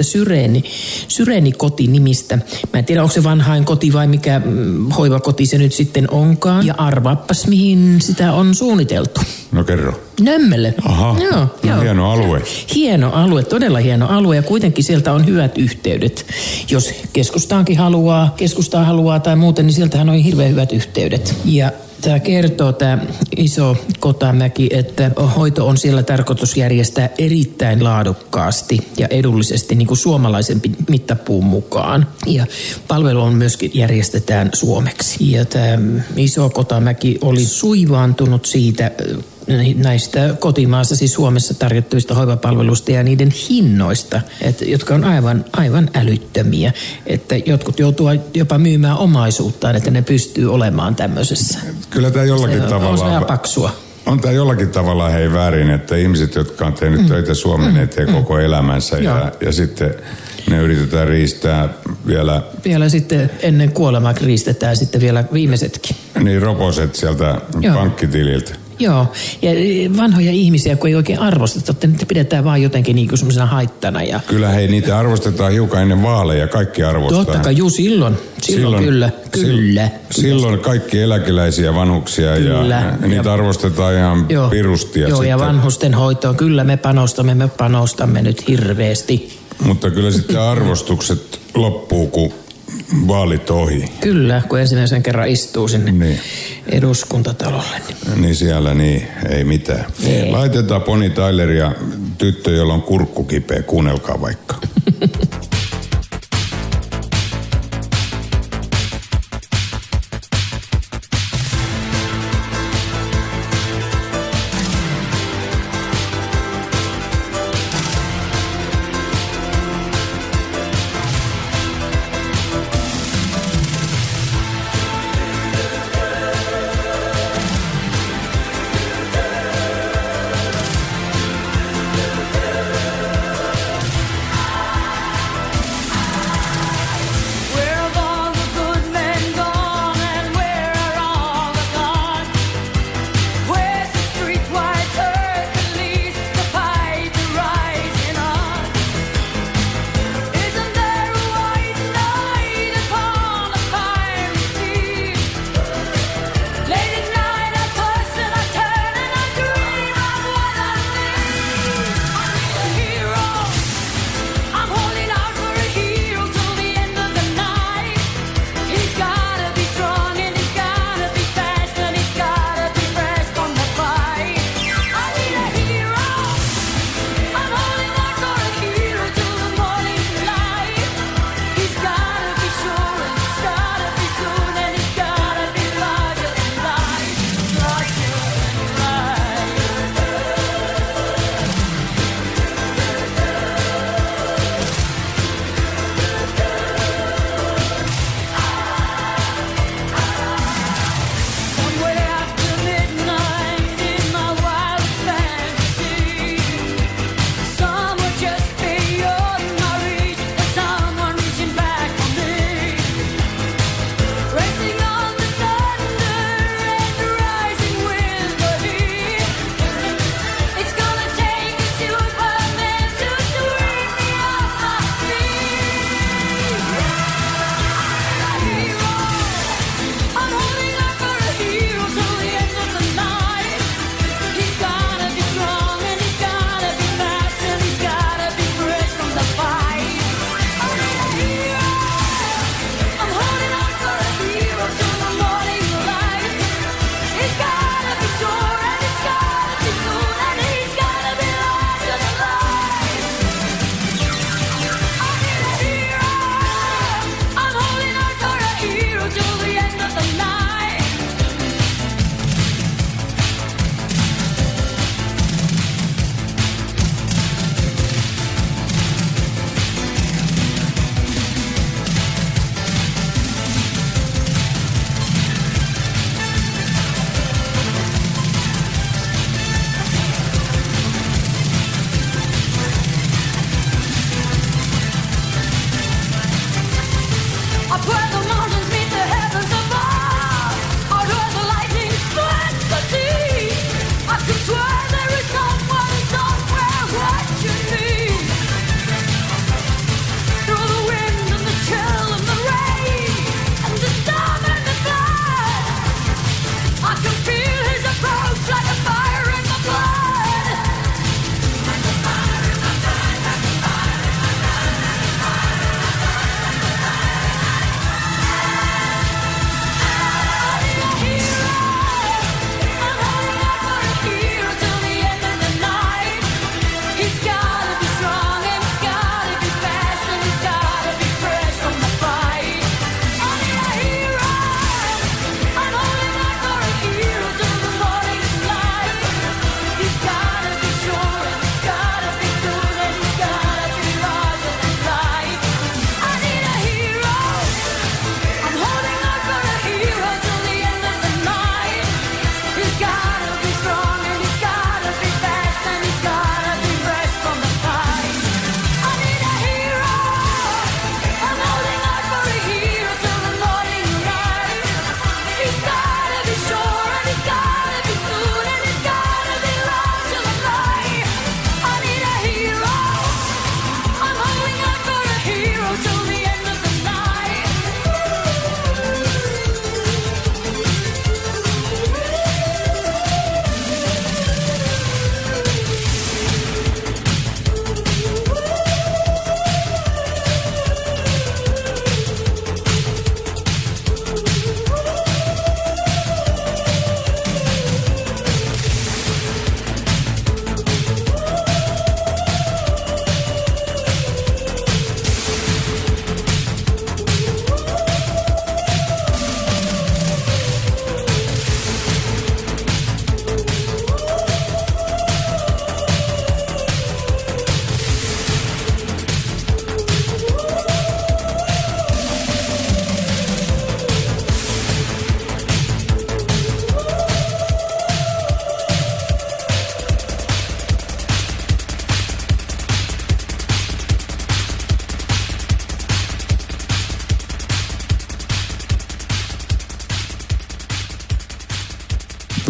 Syreeni-koti-nimistä. Mä en tiedä, onko se vanhain koti vai mikä hoivakoti se nyt sitten onkaan. Ja arvaappas, mihin sitä on suunniteltu. No kerro. Nömmelle. Aha, joo. Hieno alue. Hieno alue, todella hieno alue, ja kuitenkin sieltä on hyvät yhteydet. Jos keskustaa haluaa tai muuten, niin sieltähän on hirveän hyvät yhteydet. Ja tämä kertoo, tämä Iso-Kotamäki, että hoito on siellä tarkoitus järjestää erittäin laadukkaasti ja edullisesti niin kuin suomalaisen mittapuun mukaan. Ja palvelu on myöskin järjestetään suomeksi. Ja tämä Iso-Kotamäki oli suivaantunut siitä näistä kotimaassa, siis Suomessa tarjottavista hoivapalveluista ja niiden hinnoista, jotka on aivan älyttömiä. Että jotkut joutuu jopa myymään omaisuuttaan, että ne pystyy olemaan tämmöisessä. Kyllä tämä jollakin tavalla on paksua. On tämä jollakin tavalla väärin, että ihmiset, jotka on tehnyt töitä Suomen eteen koko elämänsä ja sitten ne yritetään riistää vielä... Vielä sitten ennen kuolemaa riistetään sitten vielä viimeisetkin. Niin, roposet sieltä pankkitililtä. Joo, ja vanhoja ihmisiä, kun ei oikein arvosteta, että niitä pidetään vaan jotenkin niin kuin semmoisena haittana. Ja... Kyllä niitä arvostetaan hiukan ennen vaaleja, kaikki arvostaa. Totta kai, silloin kyllä. Silloin kaikki eläkeläisiä vanhuksia ja niitä arvostetaan ihan pirusti. Joo, ja vanhusten hoitoon, kyllä me panostamme nyt hirveästi. Mutta kyllä sitten arvostukset loppuu, kun vaalit ohi. Kyllä, kun ensimmäisen kerran istuu sinne eduskuntatalolle. Niin siellä ei mitään. Ei. Laitetaan Bonnie Tyler ja tyttö, jolla on kurkku kipeä. Kuunnelkaa vaikka.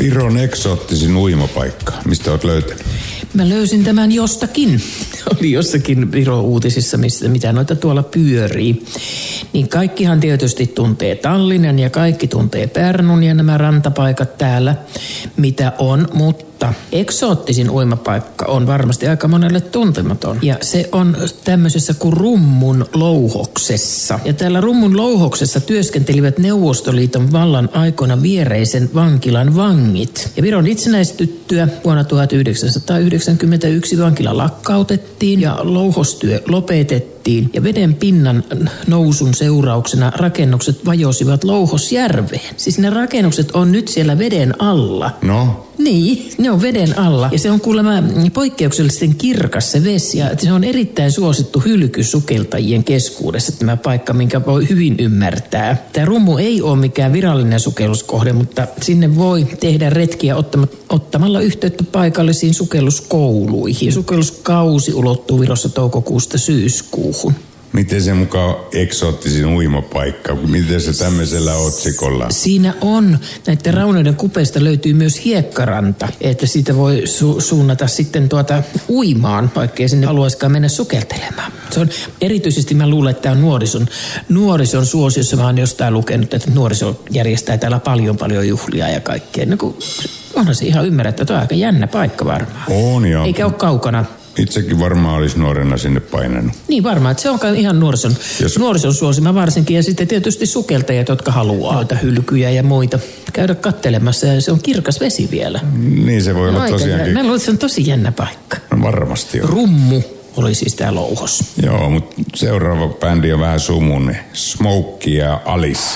Viron eksoottisin uimapaikka. Mistä oot löytänyt? Mä löysin tämän jostakin. Oli jossakin Viro-uutisissa, mitä noita tuolla pyörii. Niin kaikkihan tietysti tuntee Tallinnan ja kaikki tuntee Pärnun ja nämä rantapaikat täällä, mitä on, mutta eksoottisin uimapaikka on varmasti aika monelle tuntematon. Ja se on tämmöisessä kuin Rummun louhoksessa. Ja täällä Rummun louhoksessa työskentelivät Neuvostoliiton vallan aikoina viereisen vankilan vangit. Ja Viron itsenäistyttyä vuonna 1991 vankila lakkautettiin ja louhostyö lopetettiin. Ja veden pinnan nousun seurauksena rakennukset vajosivat Louhosjärveen. Siis ne rakennukset on nyt siellä veden alla. No? Niin, ne on veden alla. Ja se on kuulemma poikkeuksellisen kirkas se vesi. Ja se on erittäin suosittu hylkysukeltajien keskuudessa tämä paikka, minkä voi hyvin ymmärtää. Tämä Rummu ei ole mikään virallinen sukelluskohde, mutta sinne voi tehdä retkiä ottamalla yhteyttä paikallisiin sukelluskouluihin. Sukelluskausi ulottuu Virossa toukokuusta syyskuuhun. Miten se mukaan eksoottisin uimapaikka? Miten se tämmöisellä otsikolla? Siinä on, näiden raunoiden kupeista löytyy myös hiekkaranta, että siitä voi suunnata sitten uimaan, vaikkei sinne haluaisikaan mennä sukeltelemaan. Se on erityisesti, mä luulen, että tämä on nuorison suosiossa. Mä oon jostain lukenut, että nuoriso järjestää täällä paljon juhlia ja kaikkea. No kun onhan se ihan ymmärrettä, että on aika jännä paikka varmaan. On joo. Eikä ole kaukana. Itsekin varmaan olisi nuorena sinne painanut. Niin varmaan, että se on ihan nuorison suosima varsinkin. Ja sitten tietysti sukeltajat, jotka haluaa noita hylkyjä ja muita käydä kattelemassa. Ja se on kirkas vesi vielä. Niin se voi olla tosiaankin. Mä luulen, että se on tosi jännä paikka. No varmasti on. Rummu oli siis tää Louhos. Joo, mutta seuraava bändi on vähän sumunen. Smokey ja Alice.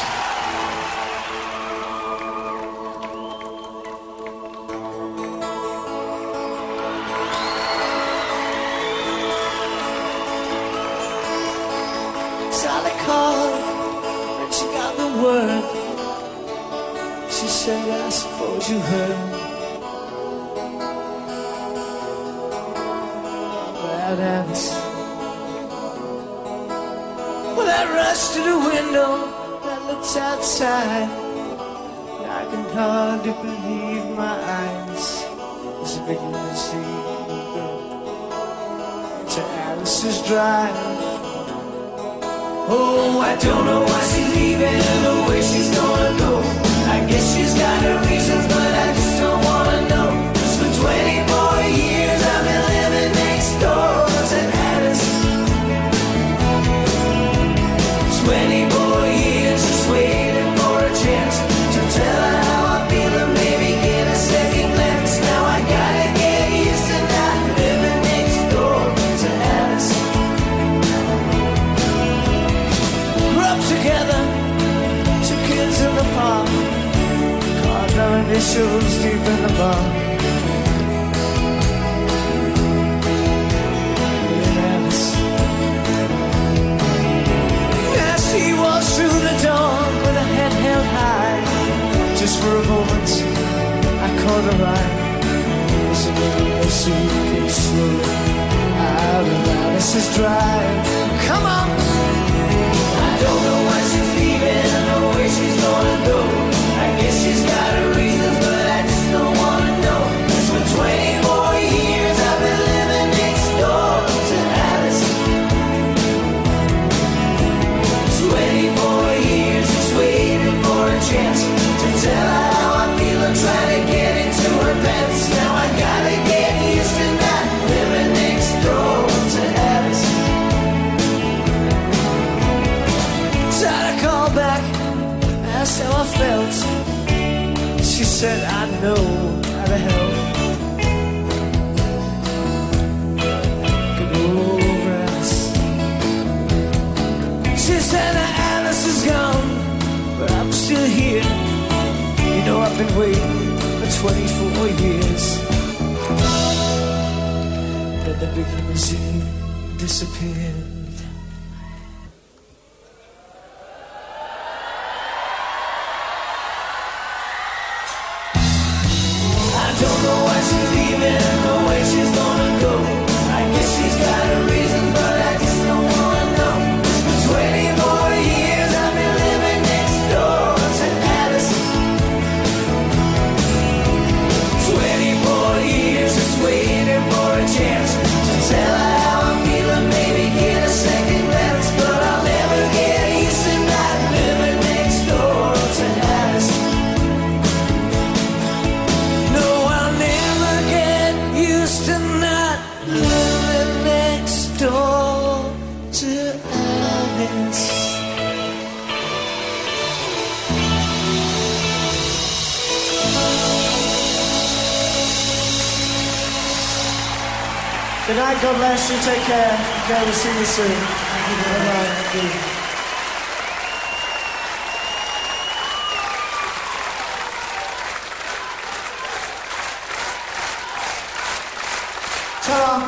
Initials deep in the barn. As he walks through the dawn with a head held high, just for a moment I caught her eye. As she came slowly out of Alice's drive. Come on! I don't know why she's leaving or where she's gonna go. I guess she's got her reasons, but I just don't wanna know. 'Cause for 20 more years I've been living next door to Alice. 20 more years just waiting for a chance to tell her how I feel and try to get into her pants. Now I gotta get used to not living next door to Alice. Tried to call back, asked how I felt. She said, I know how to help. Get over Alice. She said that Alice is gone, but I'm still here. You know I've been waiting for 24 years. Then the big limousine disappeared. Don't know why she's leaving or where she's gonna go. I guess she's got her reasons, but I just don't wanna know. For 20 more years I've been living next door to Alice. Good night, God bless you, take care. Okay, we'll see you soon. Bye-bye. Ta-da!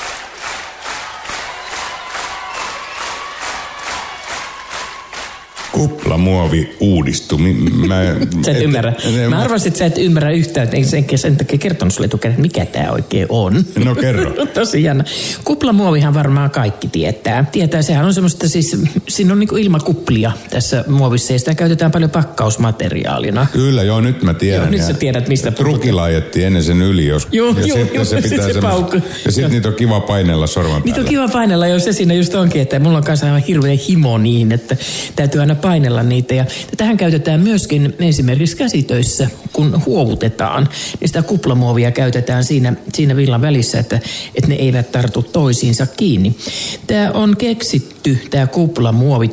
Kuplamuovi uudistui. Sä et ymmärrä. Mä arvasin, että sä et ymmärrä yhtään, että sen takia kertonut sulle etukäteen, mikä tää oikein on. No kerro. Tosi jännä. Kuplamuovihan varmaan kaikki tietää. Sehän on semmoista siis, siinä on niinku ilmakuplia tässä muovissa ja sitä käytetään paljon pakkausmateriaalina. Kyllä, joo, nyt mä tiedän. Joo, nyt sä tiedät, mistä trukilla ajettiin ennen sen yli, jos. Joo, se pitää se paukku. Ja sit niitä on kiva painella sorman päällä. Niitä on kiva painella, jos se siinä just onkin, että mulla on kanssa aivan hirveä himo niin, että täytyy aina painella niitä. Ja tähän käytetään myöskin esimerkiksi käsitöissä, kun huovutetaan, niin sitä kuplamuovia käytetään siinä villan välissä, että ne eivät tartu toisiinsa kiinni. Tämä on keksitty, tämä kuplamuovi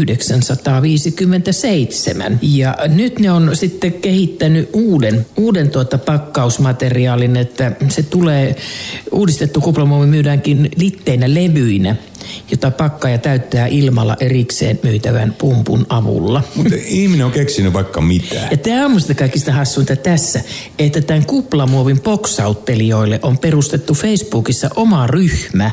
1957. Ja nyt ne on sitten kehittänyt uuden pakkausmateriaalin, että se tulee, uudistettu kuplamuovi myydäänkin litteinä levyinä, jota pakkaaja täyttää ilmalla erikseen myytävän pumpun avulla. Mutta ihminen on keksinyt vaikka mitään. Ja tämä on musta kaikista hassuinta tässä, että tämän kuplamuovin boksauttelijoille on perustettu Facebookissa oma ryhmä,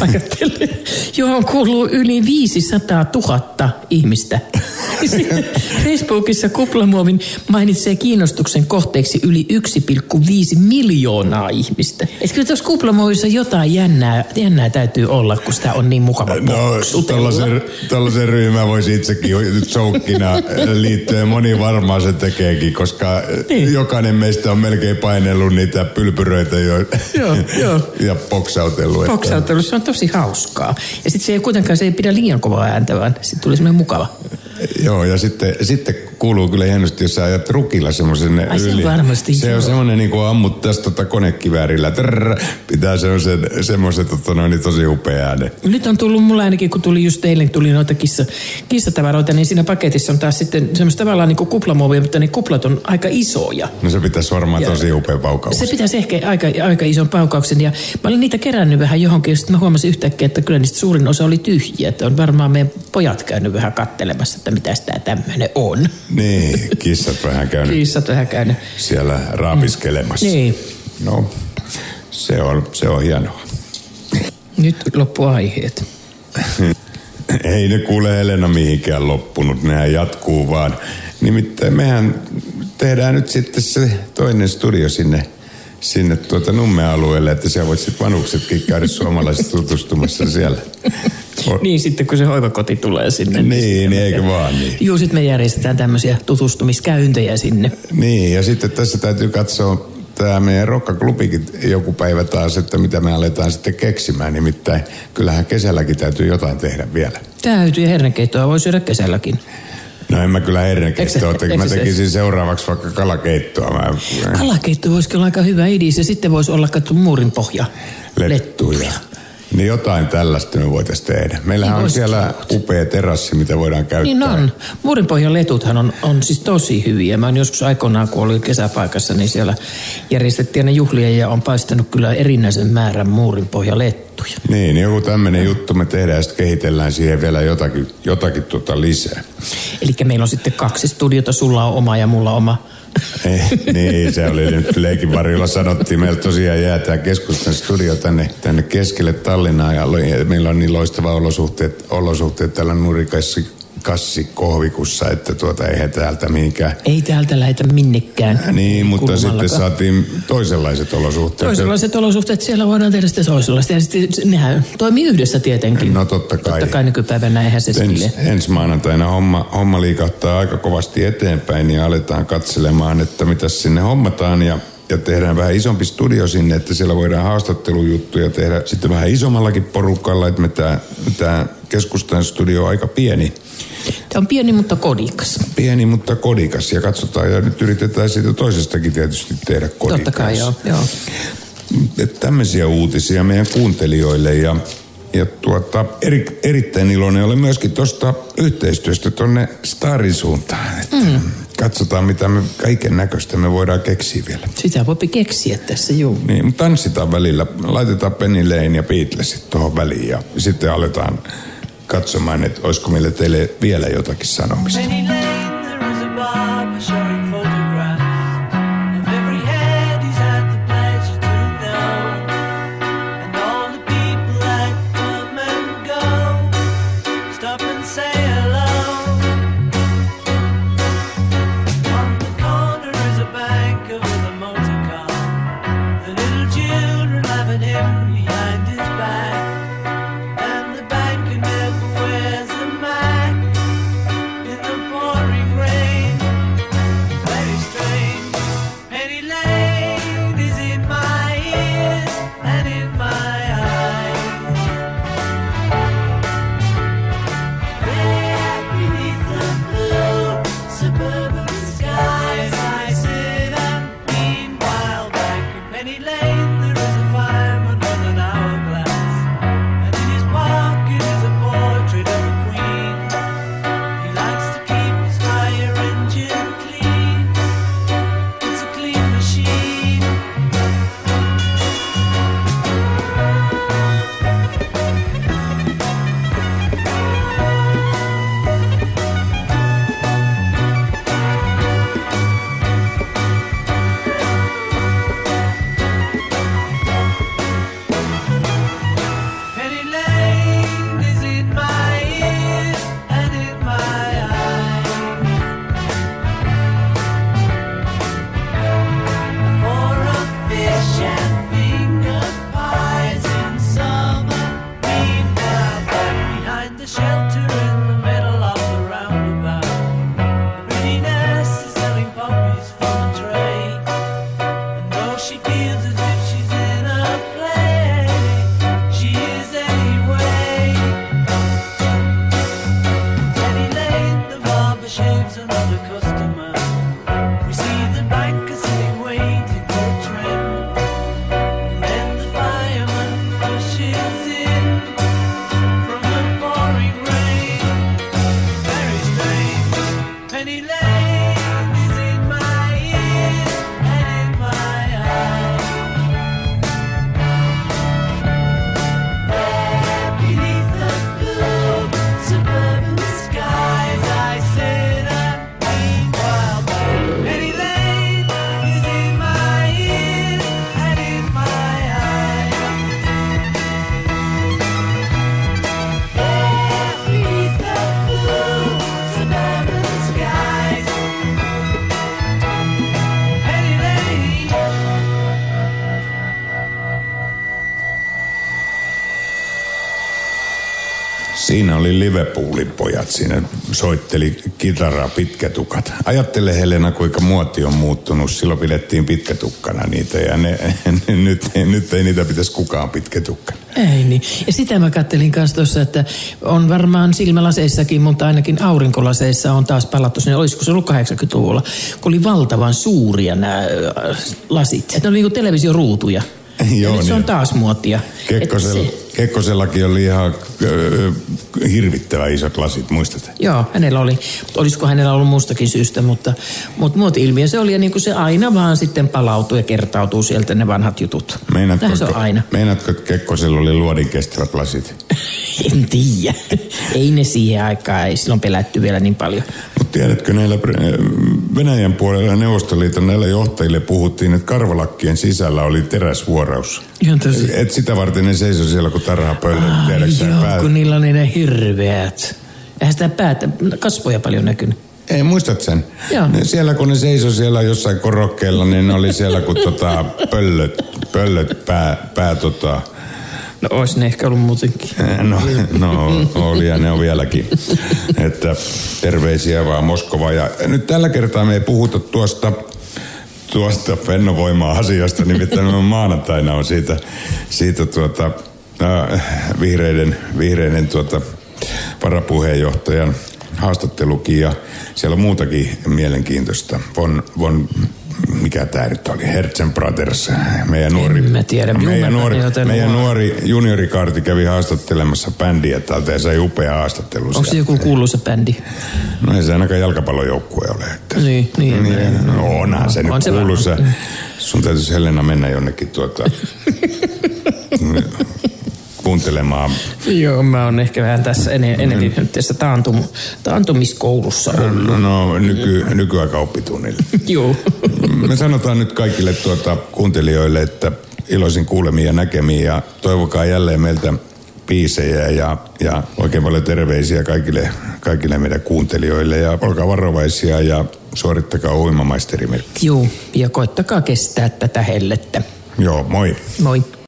johon kuuluu yli 500 000 ihmistä. Sitten Facebookissa kuplamuovin mainitsee kiinnostuksen kohteeksi yli 1,5 miljoonaa ihmistä. Et kyllä tuossa kuplamuovissa jotain jännää täytyy olla, kun sitä on niin mukava boksutella. Tällaisen ryhmän voisi itsekin soukkina liittyen. Moni varmaan se tekeekin, koska jokainen meistä on melkein painellut niitä pylpyröitä ja boksautellut. Boksautelu, se on tosi hauskaa. Ja sitten se ei kuitenkaan se ei pidä liian kovaa ääntä, vaan sitten tuli semmoinen mukava. Joo, ja sitten kuuluu kyllä hienosti, jos sä ajat rukilla semmoisen yli. Se on semmoinen niin kuin ammut tästä konekiväärillä. Pitää semmoisen tosi upea ääne. Nyt on tullut mulla ainakin, kun tuli noita kissatavaroita, niin siinä paketissa on taas sitten semmoista tavallaan niin kuin kuplamuovia, mutta ne kuplat on aika isoja. No se pitäisi varmaan tosi upea paukaus. Se pitäisi ehkä aika ison paukauksen. Ja mä olin niitä kerännyt vähän johonkin, ja sitten mä huomasin yhtäkkiä, että kyllä niistä suurin osa oli tyhjiä. Että on varmaan meidän pojat käynyt vähän kattelemassa, että mitä tämä tämmöinen on. Niin, kissat vähän käynyt. Siellä raapiskelemassa. Niin. No, se on hienoa. Nyt loppu aiheet. Ei ne kuule Helena mihinkään loppunut, nehän jatkuu vaan. Nimittäin mehän tehdään nyt sitten se toinen studio sinne Numme-alueelle, että siellä voit sitten vanhuksetkin käydä suomalaiset tutustumassa siellä. Niin, sitten kun se hoivakoti tulee sinne. Niin eikö vaan niin? Juu, sitten me järjestetään tämmöisiä tutustumiskäyntejä sinne. Niin, ja sitten tässä täytyy katsoa tämä meidän rokkaklubikin joku päivä taas, että mitä me aletaan sitten keksimään. Nimittäin kyllähän kesälläkin täytyy jotain tehdä vielä. Täytyy, ja hernekeittoa voi syödä kesälläkin. No en mä kyllä hernekeittoa, mä tekisin seuraavaksi vaikka kalakeittoa. Kalakeitto voisi olla aika hyvä idis, ja sitten voisi olla muurin pohja. Lettuja. Niin jotain tällaista me voitaisiin tehdä. Meillähän on siellä upea terassi, mitä voidaan käyttää. Niin on. Muurinpohjan letuthan on siis tosi hyviä. Mä oon joskus aikoinaan, kun olin kesäpaikassa, niin siellä järjestettiin ne juhlia ja on paistanut kyllä erinäisen määrän muurinpohjan lettuja. Niin, joku tämmöinen juttu me tehdään ja sitten kehitellään siihen vielä jotakin lisää. Eli meillä on sitten 2 studiota, sulla on oma ja mulla oma. Niin, se oli nyt leikin varjolla sanottiin. Meillä tosiaan jää tämä keskustan studio tänne keskelle Tallinnaa ja meillä on niin loistava olosuhteet tällä Nurikassi-kohvikussa, että eihän täältä mihinkään. Ei täältä lähetä minnekään. Niin, mutta sitten saatiin toisenlaiset olosuhteet. Toisenlaiset olosuhteet, siellä voidaan tehdä sitten toisenlaista. Ja sitten nehän toimii yhdessä tietenkin. No totta kai. Totta kai nykypäivänä eihän se sille. Ensi maanantaina homma liikahtaa aika kovasti eteenpäin, niin aletaan katselemaan, että mitä sinne hommataan ja tehdään vähän isompi studio sinne, että siellä voidaan haastattelujuttuja tehdä sitten vähän isommallakin porukalla, että tämä keskustan studio on aika pieni. Tämä on pieni, mutta kodikas. Pieni, mutta kodikas. Ja katsotaan, ja nyt yritetään siitä toisestakin tietysti tehdä kodikas. Totta kai, joo. Että tämmöisiä uutisia meidän kuuntelijoille. Ja erittäin iloinen olen myöskin tuosta yhteistyöstä tuonne Starin suuntaan. Katsotaan, mitä me kaiken näköistä me voidaan keksiä vielä. Sitä voi keksiä tässä, juu. Niin, tanssitaan välillä. Laitetaan Penny Lane ja Beatlesit tuohon väliin ja sitten aletaan katsomaan, että olisiko meille teille vielä jotakin sanomista. Penny Lane, there is a barber showing photographs of every head he's had the pleasure to know, and all the people that come and go, stop and say hello. On the corner is a banker with a motor car, the little children laughing him behind his back, and the banker never wears a Mac in the pouring rain. Very strange. Penny Lane is in my ears and in my eyes. There beneath the blue suburban skies, I sit and meanwhile back in Penny Lane there is a fireman with an hourglass, and in his pocket is a portrait of a queen. He likes to keep his fire engine clean. It's a clean machine. Penny Lane is in my ears and in my eyes. For a fish and finger pies in summer. Meanwhile, back behind the shelter in the middle of the roundabout, the pretty nurse is selling poppies from a tray. And though she feels as if she's in a play, she is anyway. Penny Lane, the barber shaves another customer. We see the banker sitting waiting for a trim, and then the fireman rushes in from the pouring rain. Very strange. Penny Lane is in my ears and in my eyes. There beneath the blue suburban skies, I sit and meanwhile back. Penny Lane is in my ears and in my eyes. There beneath the blue suburban skies, Penny Lane. Siinä oli Liverpoolin pojat, siinä soitteli kitaraa pitkätukat. Ajattele Helena, kuinka muoti on muuttunut. Silloin pidettiin pitkätukkana niitä ja nyt ei niitä pitäisi kukaan pitkätukkana. Ei niin. Ja sitä mä kattelin kanssa tuossa, että on varmaan silmälaseissakin, mutta ainakin aurinkolaseissa on taas palattu sinne. Olisiko se ollut 80-luvulla, kun oli valtavan suuria nämä lasit. Että ne oli niin kuin televisioruutuja. Joo, ja nyt se on taas muotia. Kekkosellakin oli ihan hirvittävän isot lasit, muistatte? Joo, hänellä oli. Olisiko hänellä ollut muustakin syystä, mutta muoti-ilmiö se oli ja niin kuin se aina vaan sitten palautuu ja kertautuu sieltä ne vanhat jutut. Näin se on aina. Meinaatko, että Kekkosella oli luodin kestävät lasit? En tiedä. Ei ne siihen aikaan, ei silloin pelätty vielä niin paljon. Mutta tiedätkö, näillä Venäjän puolella ja Neuvostoliiton näillä johtajille puhuttiin, että karvalakkien sisällä oli teräsvuoraus. Ihan tosi. Et sitä varten ne seisoi siellä, kun tarhaa pöllöt. Joo, kun niillä on ne hirveät. Eihän sitä kasvoja paljon näkynyt. Ei, muistat sen? Joo. Siellä kun ne seisoi siellä jossain korokkeella, niin ne oli siellä kun pöllöt pää No ois ne ehkä ollut muutenkin. No oli ja ne on vieläkin. Että terveisiä vaan Moskovaan. Ja nyt tällä kertaa me ei puhuta tuosta Fennovoima-asiasta, nimittäin maanantaina on siitä vihreiden varapuheenjohtajan haastattelukin ja siellä on muutakin mielenkiintoista. Mikä tää nyt oli? Hertzen Brothers. Meidän nuori juniorikaarti kävi haastattelemassa bändiä täältä ja sai upea haastattelu. Onko se joku kuuluisa bändi? No ei se ainakaan jalkapallojoukkue ole. Että. Niin. No onhan se nyt kuuluisa. Sun täytyisi Helena mennä jonnekin kuuntelemaan. Joo, mä oon ehkä vähän tässä enemmän tässä taantumiskoulussa ollut. No nykyaika oppitunnille. Joo. Me sanotaan nyt kaikille kuuntelijoille, että iloisin kuulemiin ja näkemiin ja toivokaa jälleen meiltä biisejä ja oikein paljon terveisiä kaikille meidän kuuntelijoille ja olkaa varovaisia ja suorittakaa uimamaisterimerkki. Joo, ja koittakaa kestää tätä hellettä. Joo, moi. Moi.